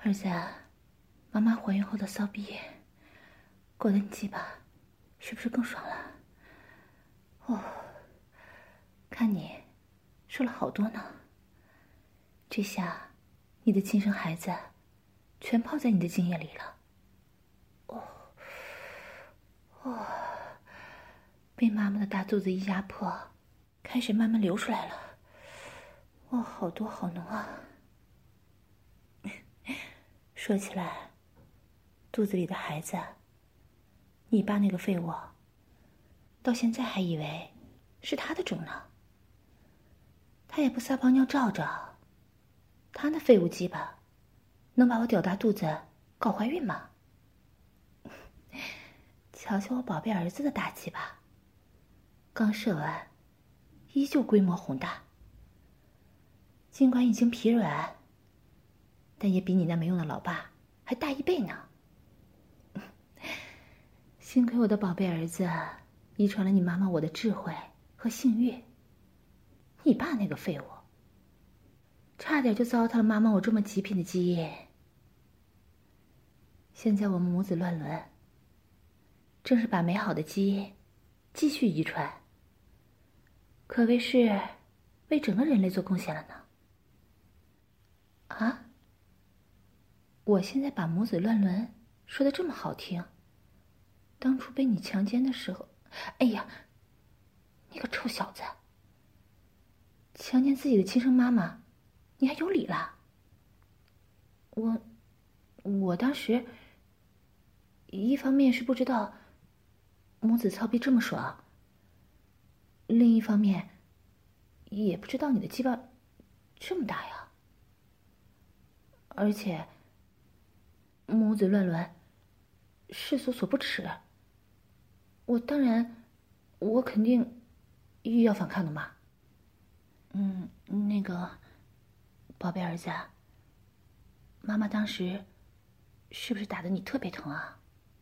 儿子，妈妈怀孕后的骚逼，裹得你鸡巴，是不是更爽了？哦，看你说了好多呢。这下，你的亲生孩子，全泡在你的精液里了。哦，被妈妈的大肚子一压迫，开始慢慢流出来了。哦，好多好浓啊！说起来，肚子里的孩子，你爸那个废物，到现在还以为是他的种呢。他也不撒泡尿照照，他那废物鸡巴，能把我屌大肚子搞怀孕吗？瞧瞧我宝贝儿子的大鸡巴，刚射完，依旧规模宏大。尽管已经疲软，但也比你那没用的老爸还大1倍呢。幸亏我的宝贝儿子遗传了你妈妈我的智慧和性欲，你爸那个废物，差点就糟蹋了妈妈我这么极品的基因。现在我们母子乱伦，正是把美好的基因继续遗传，可谓是为整个人类做贡献了呢。啊？我现在把母子乱伦说得这么好听，当初被你强奸的时候，哎呀，你个臭小子，强奸自己的亲生妈妈，你还有理了？我当时一方面是不知道母子操逼这么爽，另一方面也不知道你的鸡巴这么大呀。而且母子乱伦，世俗所不齿。我肯定要反抗的嘛。那个，宝贝儿子，妈妈当时是不是打得你特别疼啊？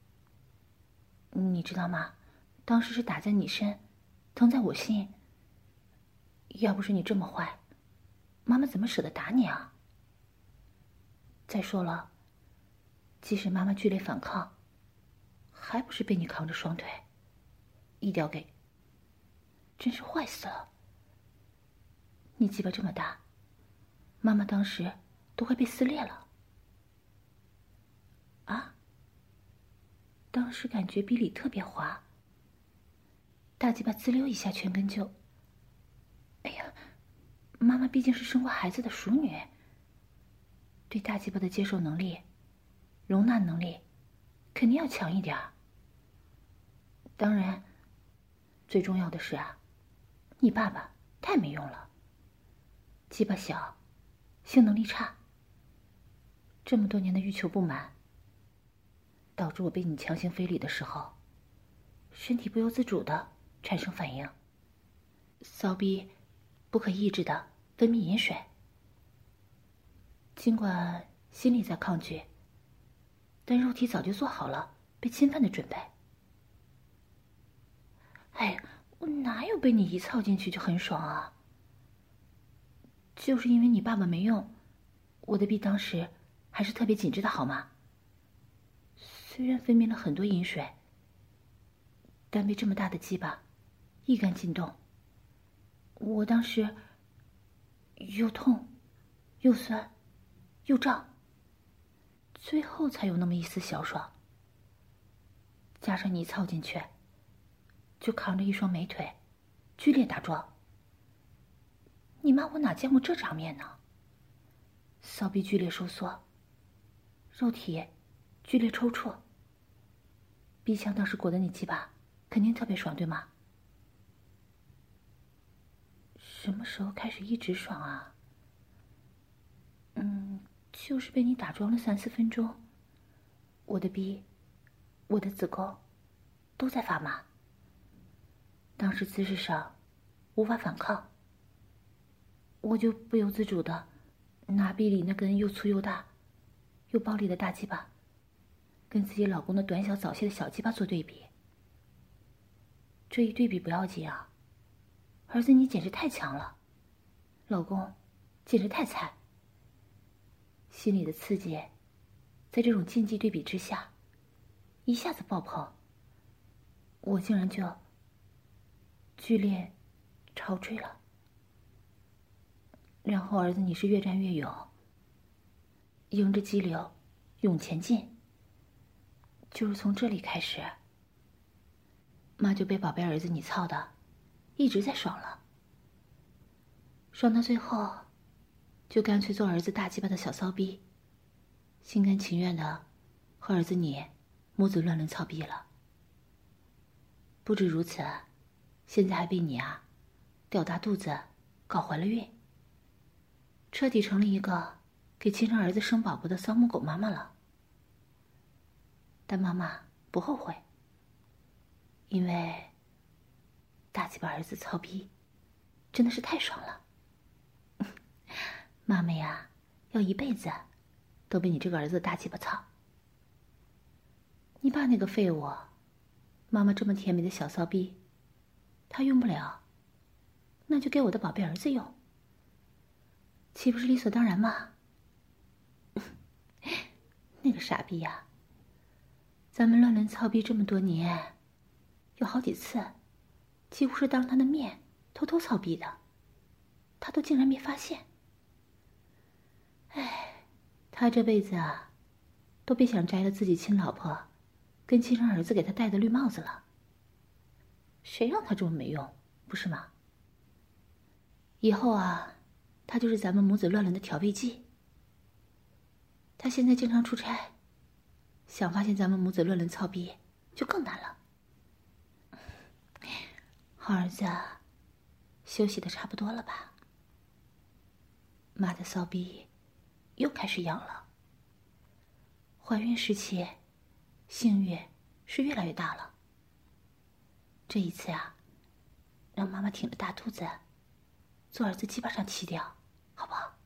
你知道吗？当时是打在你身，疼在我心。要不是你这么坏，妈妈怎么舍得打你啊？再说了，即使妈妈剧烈反抗，还不是被你扛着双腿，一屌给，真是坏死了。你鸡巴这么大，妈妈当时都快被撕裂了。啊？当时感觉逼里特别滑，大鸡巴滋溜一下全根就……哎呀，妈妈毕竟是生过孩子的熟女，对大鸡巴的接受能力、容纳能力，肯定要强一点。当然，最重要的是啊，你爸爸太没用了，鸡巴小，性能力差，这么多年的欲求不满，导致我被你强行非礼的时候，身体不由自主的产生反应，骚逼不可抑制的分泌饮水。尽管心里在抗拒，但肉体早就做好了被侵犯的准备。哎，我哪有被你一操进去就很爽啊？就是因为你爸爸没用，我的逼当时还是特别紧致的好吗？虽然分泌了很多饮水，但被这么大的鸡巴一杆进洞，我当时又痛又酸又胀，最后才有那么一丝小爽。加上你操进去，就扛着一双美腿剧烈打撞。你妈我哪见过这场面呢？骚逼剧烈收缩，肉体剧烈抽搐，逼腔当时裹得你鸡巴肯定特别爽，对吗？什么时候开始一直爽啊？就是被你打桩了3、4分钟，我的逼，我的子宫都在发麻。当时姿势上无法反抗，我就不由自主的拿逼里那根又粗又大又暴力的大鸡巴跟自己老公的短小早泄的小鸡巴做对比。这一对比不要紧啊，儿子你简直太强了，老公简直太菜。心里的刺激在这种竞技对比之下，一下子爆棚，我竟然就剧烈潮追了。然后儿子你是越战越勇，迎着激流勇前进。就是从这里开始，妈就被宝贝儿子你操的一直在爽了，爽到最后就干脆做儿子大鸡巴的小骚逼，心甘情愿的和儿子你母子乱伦操逼了。不止如此，现在还被你吊大肚子搞怀了孕，彻底成了一个给亲生儿子生宝宝的骚母狗妈妈了。但妈妈不后悔，因为大鸡巴儿子操逼真的是太爽了。妈妈呀，要一辈子都被你这个儿子大鸡巴操。你爸那个废物，妈妈这么甜美的小骚逼，他用不了，那就给我的宝贝儿子用，岂不是理所当然吗？那个傻逼呀，咱们乱伦操逼这么多年，有好几次几乎是当他的面偷偷操逼的，他都竟然没发现。哎，他这辈子都别想摘了自己亲老婆跟亲生儿子给他戴的绿帽子了。谁让他这么没用，不是吗？以后他就是咱们母子乱伦的调味剂。他现在经常出差，想发现咱们母子乱伦操逼就更难了。好儿子，休息的差不多了吧？妈的骚逼又开始痒了。怀孕时期，性欲是越来越大了。这一次让妈妈挺着大肚子，坐儿子鸡巴上骑掉，好不好？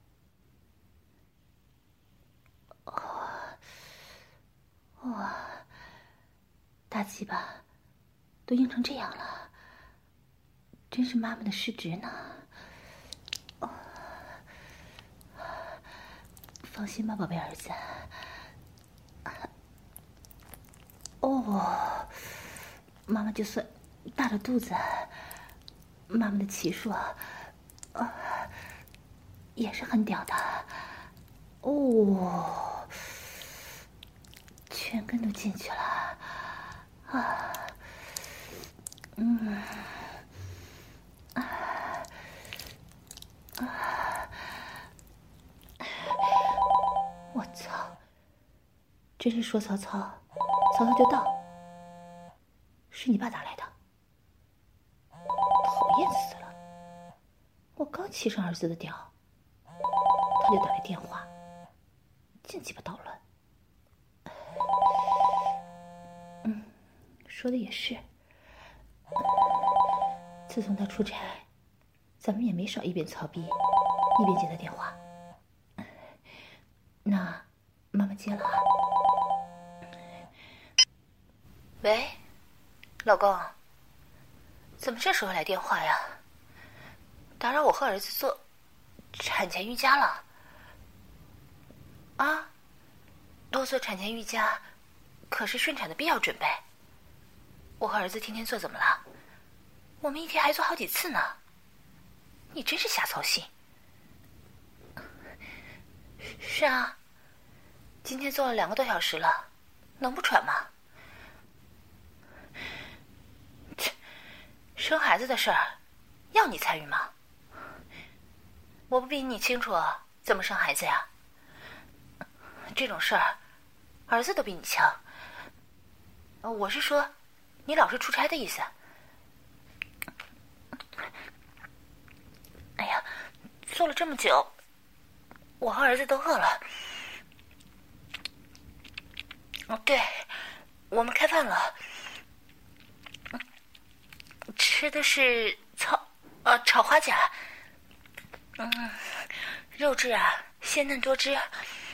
哇，大鸡巴都硬成这样了，真是妈妈的失职呢。放心吧，宝贝儿子。妈妈就算大着肚子，妈妈的骑术也是很屌的。全根都进去了我操，真是说曹操，曹操就到。是你爸打来的，讨厌死了！我刚骑上儿子的屌，他就打来电话，净鸡巴捣乱。说的也是。自从他出差，咱们也没少一边操逼一边接他电话。那妈妈接了喂，老公，怎么这时候来电话呀？打扰我和儿子做产前瑜伽了。多做产前瑜伽可是顺产的必要准备。我和儿子天天做怎么了？我们一天还做好几次呢。你真是瞎操心。是啊，今天做了2个多小时了，能不喘吗？生孩子的事儿要你参与吗？我不比你清楚怎么生孩子呀？这种事儿儿子都比你强。我是说你老是出差的意思。哎呀，做了这么久，我和儿子都饿了。对，我们开饭了，吃的是炒花甲，肉质鲜嫩多汁。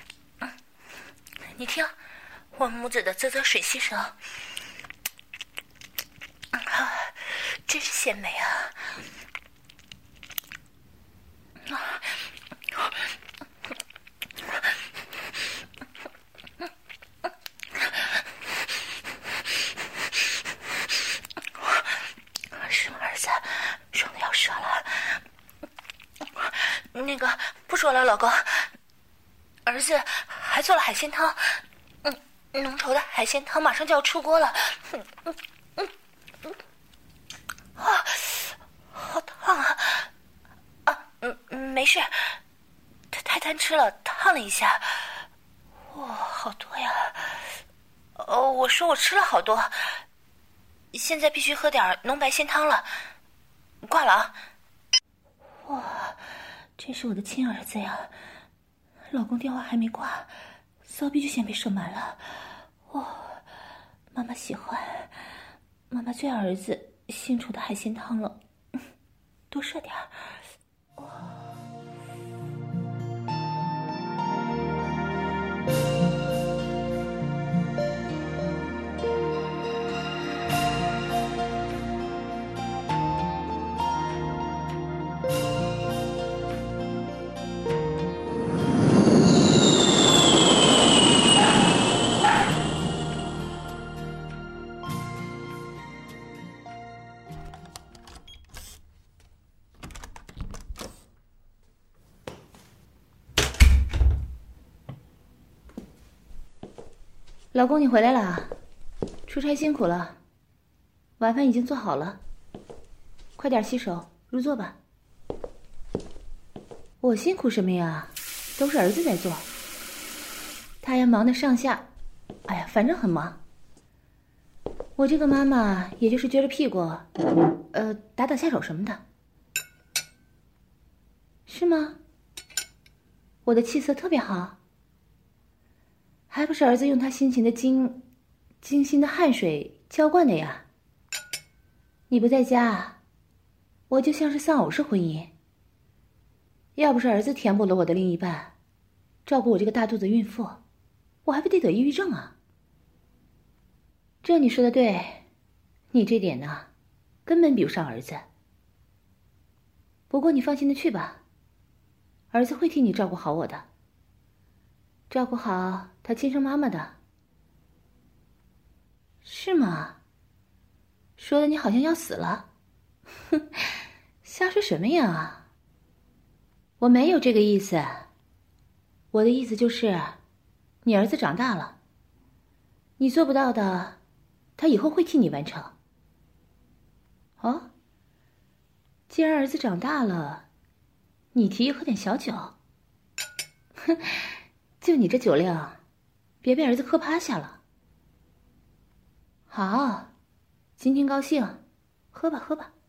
你听，我们母子的啧啧水吸声，真是鲜美啊！ 说了，老公，儿子还做了海鲜汤，浓稠的海鲜汤马上就要出锅了。好烫啊！没事，太贪吃了，烫了一下。哇，好多呀！我说我吃了好多，现在必须喝点浓白鲜汤了。挂了啊！哇，真是我的亲儿子呀！老公电话还没挂，骚逼就先被射满了。哇，妈妈喜欢，妈妈最爱儿子新煮的海鲜汤了，多射点儿。哇！老公，你回来了，出差辛苦了，晚饭已经做好了，快点洗手入座吧。我辛苦什么呀？都是儿子在做，他呀忙得上下，哎呀，反正很忙。我这个妈妈也就是撅着屁股，打打下手什么的。是吗？我的气色特别好。还不是儿子用他辛勤的精心的汗水浇灌的呀。你不在家，我就像是丧偶式婚姻。要不是儿子填补了我的另一半，照顾我这个大肚子孕妇，我还不得得抑郁症啊。这你说的对，你这点呢，根本比不上儿子。不过你放心的去吧，儿子会替你照顾好我的。照顾好他亲生妈妈的。是吗？说的你好像要死了。哼，瞎说什么呀？我没有这个意思。我的意思就是，你儿子长大了，你做不到的，他以后会替你完成。哦，既然儿子长大了，你提议喝点小酒。哼。就你这酒量，别被儿子喝趴下了。好，今天高兴，喝吧喝吧。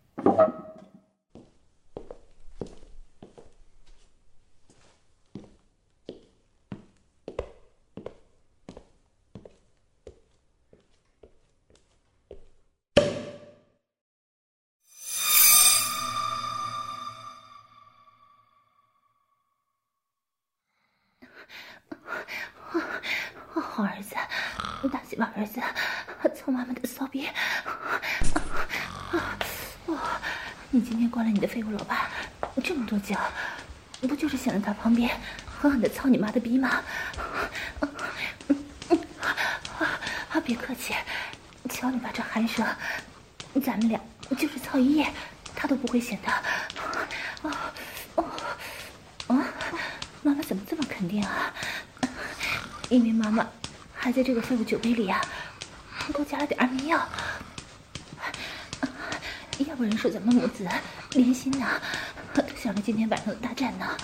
好儿子，大鸡巴儿子，操妈妈的骚逼！你今天关了你的废物老爸这么多觉，不就是想在他旁边狠狠的操你妈的逼吗？别客气，瞧你爸这鼾声，咱们俩就是操一夜，他都不会嫌的。妈妈怎么这么肯定啊？因为妈妈还在这个废物酒杯里啊，多加了点安眠药。要不然说咱们母子连心呢，都想着今天晚上的大战呢。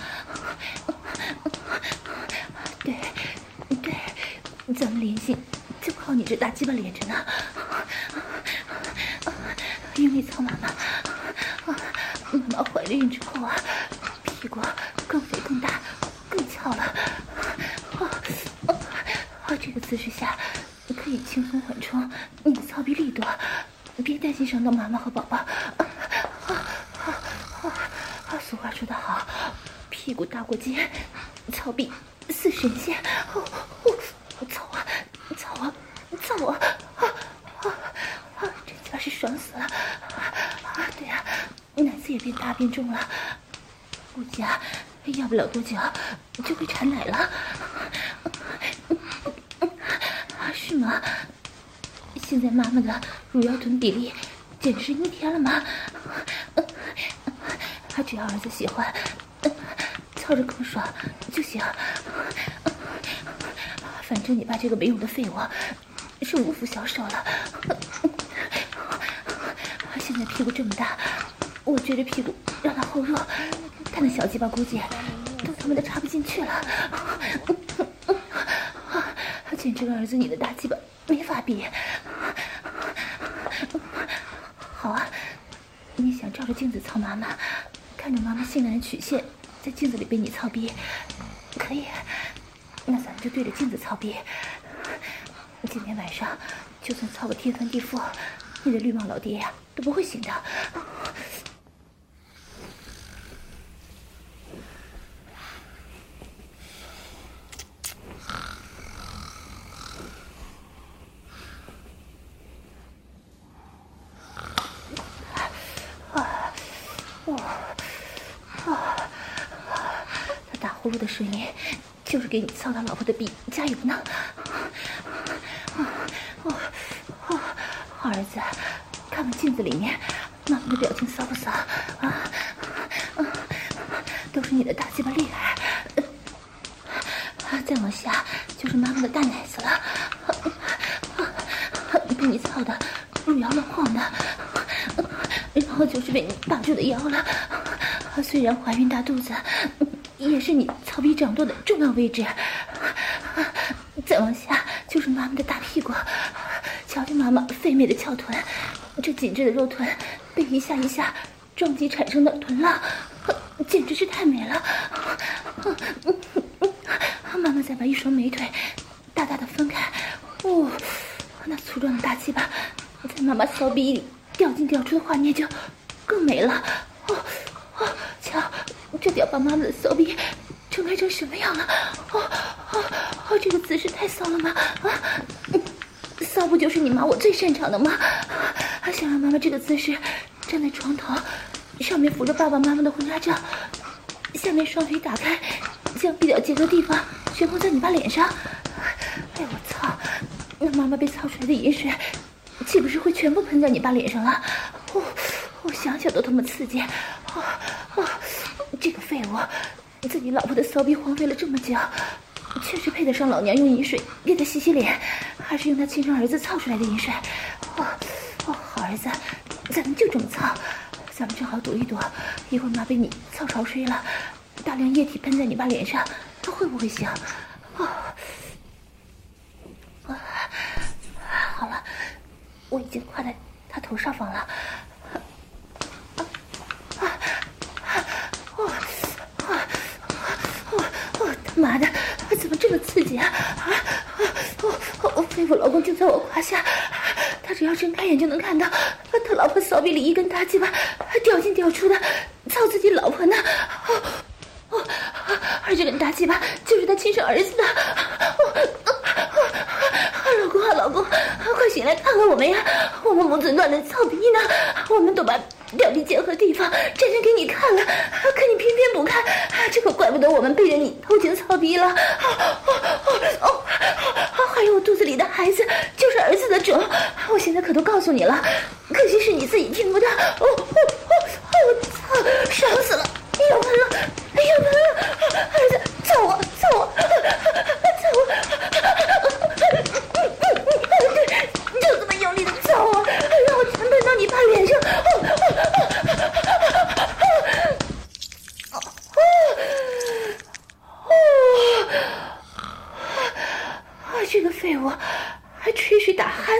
对，咱们连心就靠你这大鸡巴连着呢。因为操妈妈，妈妈怀了孕之后啊，屁股更肥更大更翘了。这个姿势下可以轻松缓冲你的操逼力度，别担心伤到妈妈和宝宝。俗话说得好，屁股大过肩，操逼似神仙。操啊！这鸡巴是爽死了。对啊，奶子也变大变重了，估计啊，要不了多久就会产奶了。是吗？现在妈妈的乳腰臀比例简直是逆天了吗？只要儿子喜欢，操操着更爽就行。反正你爸这个没用的废物是无福消受了。现在屁股这么大，我撅着屁股让他后弱，他那小鸡巴估计都他妈的插不进去了。简直跟儿子你的大鸡巴没法比。好啊，你想照着镜子操妈妈，看着妈妈性感的曲线在镜子里被你操逼，可以，那咱们就对着镜子操逼。今天晚上就算操个天翻地覆，你的绿帽老爹呀都不会醒的。他打呼噜的声音就是给你操他老婆的逼加油呢。好儿子，看看镜子里面妈妈的表情骚不骚啊？都是你的大鸡巴厉害。再往下就是妈妈的大奶子了，被你操的乳摇乱晃的。然后就是被你把住的腰了。虽然怀孕大肚子也是你操逼掌舵的重要位置。再往下就是妈妈的大屁股，瞧瞧妈妈肥美的翘臀，这紧致的肉臀被一下一下撞击产生的臀浪，简直是太美了。妈妈再把一双美腿大大的分开，那粗壮的大鸡巴在妈妈骚逼里掉进掉出的画面就更美了。瞧，这得要把妈妈的骚逼撑开成什么样了？这个姿势太骚了吗？骚不就是你妈我最擅长的吗？想让妈妈这个姿势站在床头，上面扶着爸爸妈妈的婚纱照，下面双腿打开，将比较结合地方悬空在你爸脸上。哎我操，那妈妈被操出来的饮水岂不是会全部喷在你爸脸上了？我想想都他妈刺激。这个废物自己老婆的骚逼荒废了这么久，确实配得上老娘用饮水给他洗洗脸，还是用他亲生儿子操出来的饮水。好儿子，咱们就这么操，咱们正好赌一赌，一会儿妈被你操潮吹了，大量液体喷在你爸脸上，他会不会行？好了，我已经跨在他头上方了。他妈的，怎么这么刺激啊！我废物老公就在我胯下，他只要睁开眼就能看到他老婆骚逼里一根大鸡巴掉进掉出的操自己老婆呢。而这根大鸡巴就是他亲生儿子的。老公，快醒来看看我们呀！我们母子乱的操逼呢，我们都把表弟结合地方展现给你看了，可你偏偏不看，这可怪不得我们背着你偷情操逼了。还有我肚子里的孩子就是儿子的种，我现在可都告诉你了，可惜是你自己听不到。我操，爽死了！要喷了！儿子，操我！就这么用力的操我，让我全喷到你爸脸上。这个废物还吹水打鼾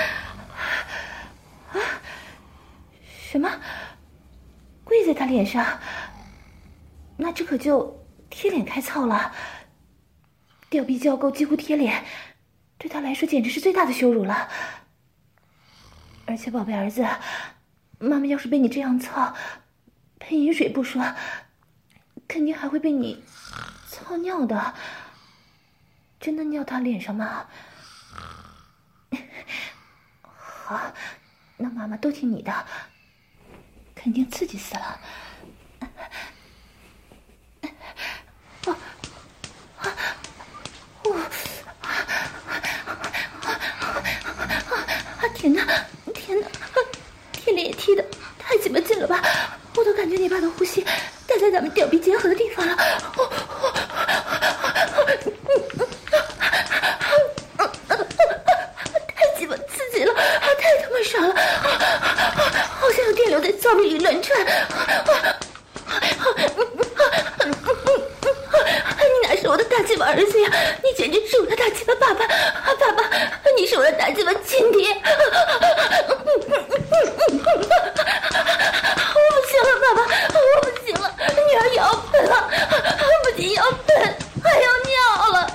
呢。什么？跪在他脸上？那这可就贴脸开操了。吊逼交媾几乎贴脸，对他来说简直是最大的羞辱了。而且宝贝儿子，妈妈要是被你这样操，喷饮水不说，肯定还会被你操尿的。真的尿他脸上吗？好，那妈妈都听你的，肯定刺激死了。天哪，天哪，天脸也踢的太鸡巴近了吧！我都感觉你爸的呼吸带在在咱们吊臂结合的地方了。太鸡巴刺激了，太他妈爽了，好像有电流在骚逼里乱窜。你哪是我的大鸡巴儿子呀？你简直是我的大鸡巴爸爸！爸爸，你是我的大鸡巴亲爹！我不行了，爸爸，我不行了，女儿要喷了，不仅要喷，还要尿了！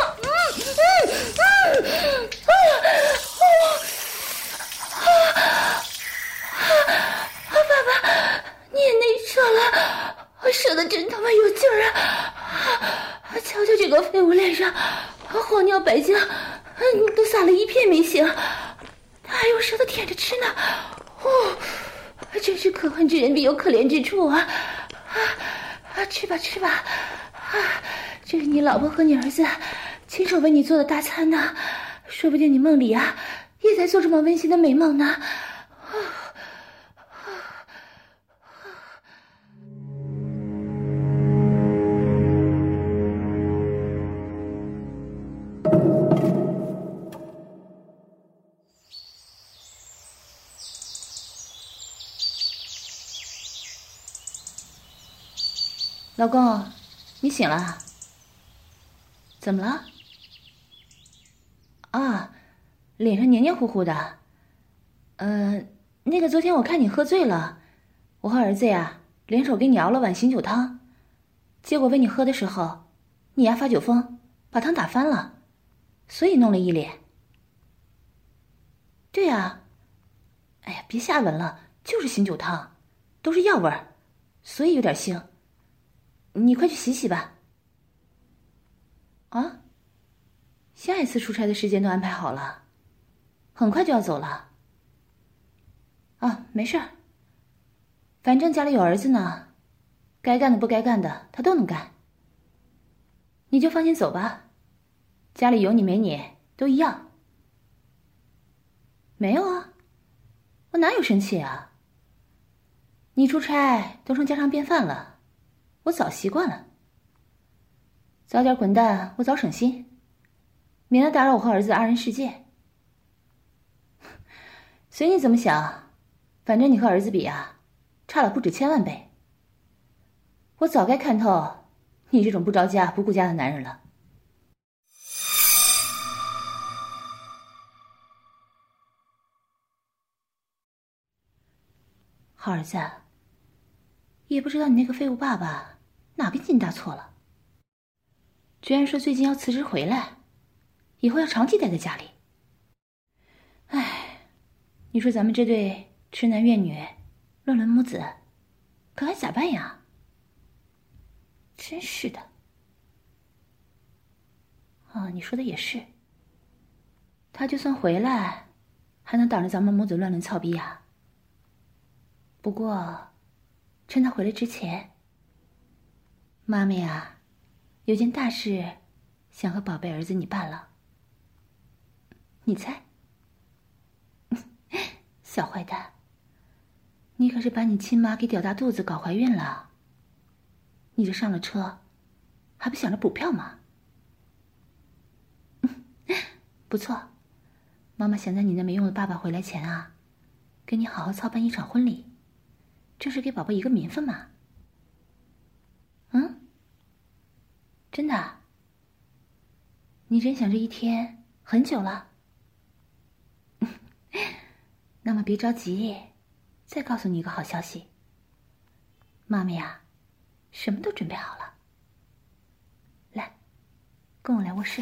爸爸，你也内射了，射得真他妈有劲儿啊！瞧瞧这个废物脸上，黄尿白浆都撒了一片没行，他还用舌头舔着吃呢。真是可恨之人必有可怜之处啊！吃吧吃吧，这是你老婆和你儿子亲手为你做的大餐呢，说不定你梦里啊也在做这么温馨的美梦呢。老公，你醒了？怎么了？啊，脸上黏黏糊糊的。那个昨天我看你喝醉了，我和儿子呀联手给你熬了碗醒酒汤，结果喂你喝的时候，你呀发酒疯，把汤打翻了，所以弄了一脸。对呀，哎呀，别瞎闻了，就是醒酒汤，都是药味儿，所以有点腥。你快去洗洗吧。啊，下一次出差的时间都安排好了，很快就要走了。没事儿，反正家里有儿子呢，该干的不该干的他都能干。你就放心走吧，家里有你没你都一样。没有啊，我哪有生气啊？你出差都成家常便饭了，我早习惯了。早点滚蛋，我早省心，免得打扰我和儿子的二人世界。随你怎么想，反正你和儿子比啊，差了不止1000万倍。我早该看透你这种不着家不顾家的男人了。好儿子，也不知道你那个废物爸爸哪根筋搭错了，居然说最近要辞职回来，以后要长期待在家里。哎，你说咱们这对痴男怨女、乱伦母子，可还咋办呀？真是的。你说的也是。他就算回来，还能挡着咱们母子乱伦操逼呀？不过，趁他回来之前，妈妈呀，有件大事想和宝贝儿子你办了。你猜？小坏蛋，你可是把你亲妈给屌大肚子搞怀孕了。你这上了车，还不想着补票吗？不错，妈妈想在你那没用的爸爸回来前啊，给你好好操办一场婚礼，这是给宝宝一个名分嘛。真的？你真想这一天很久了？那么别着急，再告诉你一个好消息。妈妈呀，什么都准备好了。来，跟我来卧室。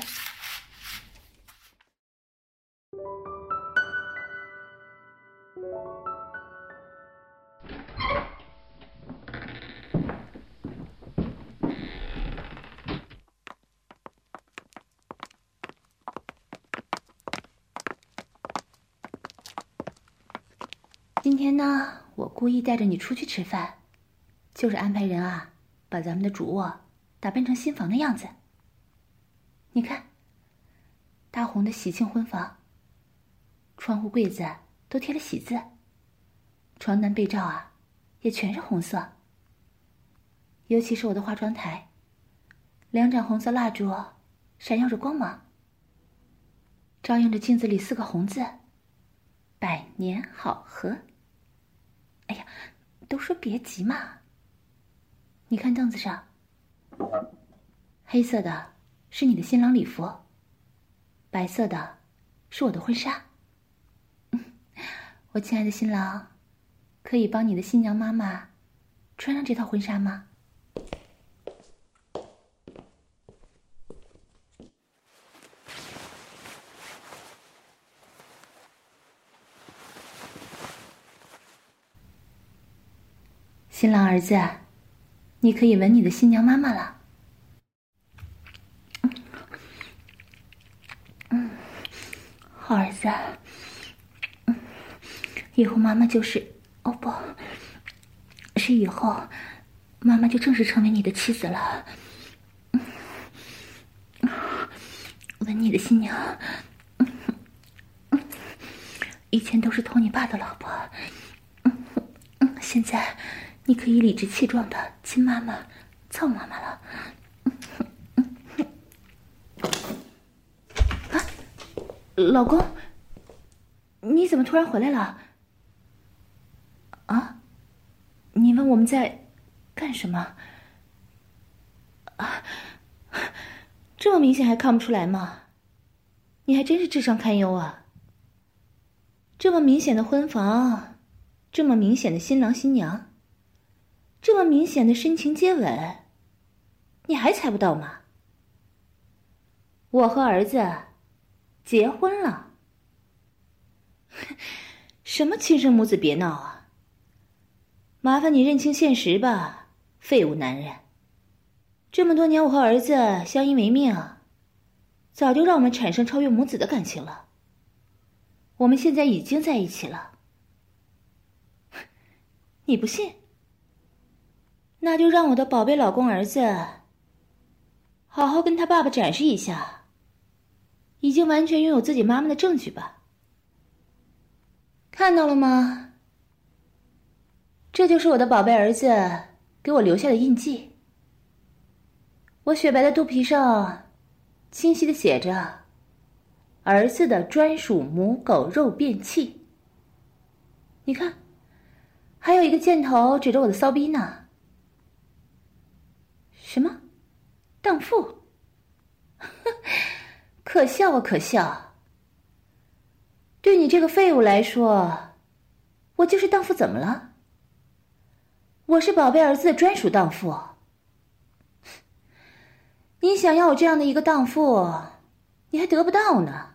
今天呢，我故意带着你出去吃饭，就是安排人啊，把咱们的主卧打扮成新房的样子。你看，大红的喜庆婚房，窗户柜子都贴了喜字，床单被罩啊，也全是红色。 尤其是我的化妆台，2盏红色蜡烛闪耀着光芒，照映着镜子里4个红字：百年好合。哎呀，都说别急嘛。你看凳子上，黑色的是你的新郎礼服，白色的是我的婚纱。我亲爱的新郎，可以帮你的新娘妈妈穿上这套婚纱吗？新郎儿子，你可以吻你的新娘妈妈了。好儿子，以后妈妈就是，哦不，是以后妈妈就正式成为你的妻子了。吻你的新娘，以前都是偷你爸的老婆，现在你可以理直气壮的亲妈妈、操妈妈了。啊，老公，你怎么突然回来了？啊？你问我们在干什么？啊，这么明显还看不出来吗？你还真是智商堪忧啊！这么明显的婚房，这么明显的新郎新娘，这么明显的深情接吻，你还猜不到吗？我和儿子结婚了。什么亲生母子别闹啊！麻烦你认清现实吧，废物男人！这么多年我和儿子相依为命，早就让我们产生超越母子的感情了。我们现在已经在一起了。你不信？那就让我的宝贝老公儿子好好跟他爸爸展示一下已经完全拥有自己妈妈的证据吧。看到了吗？这就是我的宝贝儿子给我留下的印记。我雪白的肚皮上清晰地写着儿子的专属母狗肉便器。你看，还有一个箭头指着我的骚逼呢。什么？荡妇？可笑啊可笑！对你这个废物来说，我就是荡妇怎么了？我是宝贝儿子的专属荡妇。你想要我这样的一个荡妇，你还得不到呢。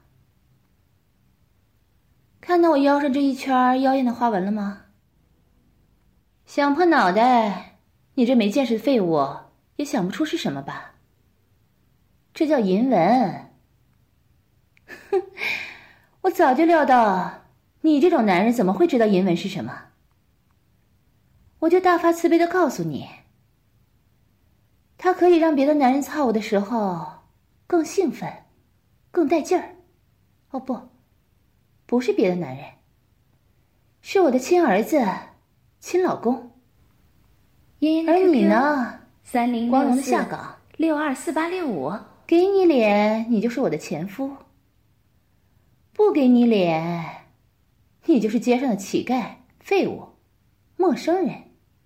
看到我腰上这一圈妖艳的花纹了吗？想破脑袋，你这没见识的废物也想不出是什么吧？这叫银纹。哼，我早就料到你这种男人怎么会知道银纹是什么。我就大发慈悲的告诉你，它可以让别的男人操我的时候更兴奋，更带劲儿。哦不，不是别的男人，是我的亲儿子、亲老公。而你呢，3064光荣的下岗624865，给你脸你就是我的前夫，不给你脸你就是街上的乞丐、废物、陌生人。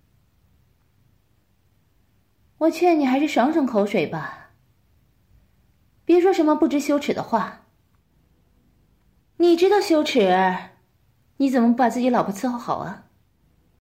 我劝你还是省省口水吧，别说什么不知羞耻的话。你知道羞耻，你怎么不把自己老婆伺候好啊？